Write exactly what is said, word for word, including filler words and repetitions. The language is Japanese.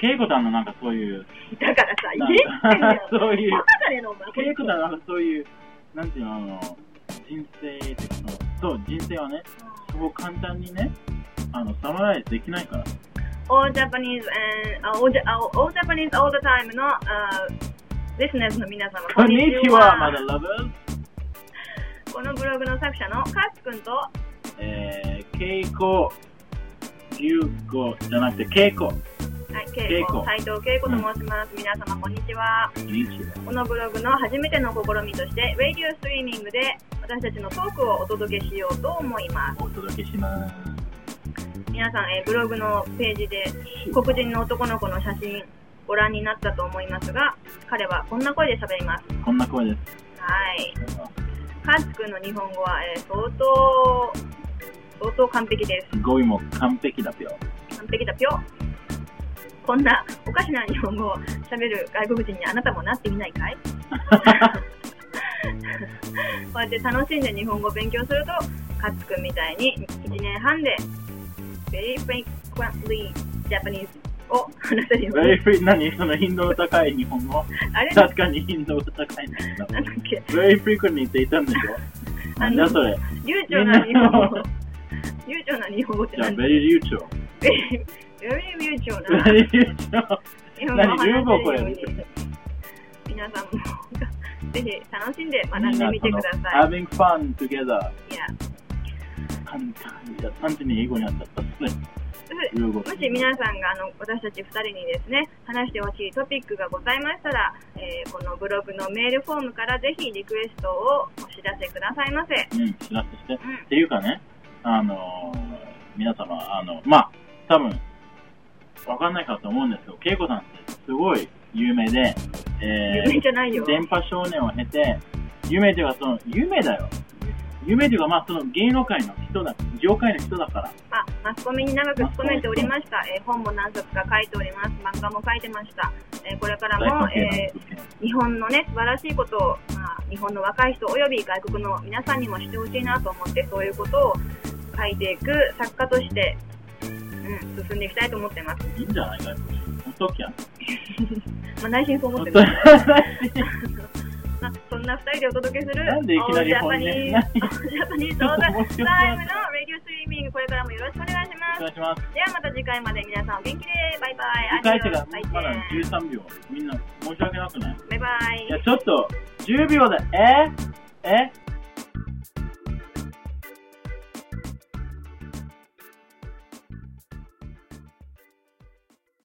ケイコさんのなんかそういう。 だからさ、言えんよ。 そういう。 バカだねの、お前。 ケイコさんなんかそういう、なんていうの、あの、人生っていうの、そう、人生はね、そう簡単にね、あの、サムライズできないから。 All Japanese and all, all Japanese all the time の、uh, listeners の皆様、 こんにちは、マダラブー。 このブログの作者のカツくんと、 えー、ケイコ、ユウコじゃなくてケイコ。はい、 ケイコ、斉藤ケイコと申します。うん、皆様こんにちは。 こんにちは。 このブログの初めての試みとして、ラディオストリーミングで私たちのトークをお届けしようと思います。 お届けします。 皆さん、えー、ブログのページで黒人の男の子の写真ご覧になったと思いますが、彼はこんな声で喋ります。 こんな声です。 はい。カツくんの日本語は、えー、相当相当完璧です。 語彙も完璧だぴょ。 完璧だぴょ。こんなおかしな日本語を喋る外国人にあなたもなってみないかい？こうやって楽しんで日本語を勉強すると、カツくんみたいにいちねんはんで very frequently Japanese を話せるように。 very free 何その頻度の高い日本語？あれ確かに頻度が高いんだけど。 なんだっけ？ very frequently って言ったんでしょ？なんだそれ？ 流暢な日本語。流暢な日本語って何？ じゃあ very 流暢。 very 流暢な。 very 流暢。何流語これ？ 皆さんもぜひ楽しんで学んでみてください。 having fun together。 Yeah。 簡単じゃ単純に英語になっちゃったですね。 もし皆さんがあの私たちふたりにですね話してほしいトピックがございましたら、えー、このブログのメールフォームからぜひリクエストをお知らせくださいませ。 うん、知らせして、うん、っていうかね、あのー、皆様あのまあ多分わかんないかと思うんですけど、ケイコさんってすごい有名で、 えー、有名じゃないよ。 電波少年を経て有名というかその有名だよ。有名というか、まあ、その芸能界の人だ、業界の人だから。 あ、マスコミに長く勤めておりました。えー、本も何冊か書いております。漫画も書いてました。えー、これからも、えー、日本のね、素晴らしいことを、まあ、日本の若い人および外国の皆さんにも知ってほしいなと思って、そういうことを書いていく作家として、うん、進んでいきたいと思ってます。 いいんじゃないかい？ほっときゃ。 まあ、内心そう思ってる。まあ、そんなふたりでお届けするなんでいきなり本音ジャパニーズオーダータイムのラディオストリーミング、これからもよろしくお願いします。 お願いします。 ではまた次回まで皆さんお元気でバイバイ。 次回ってかまだじゅうさんびょう、みんな申し訳なくない？ バイバイ。 いやちょっとじゅうびょうでええ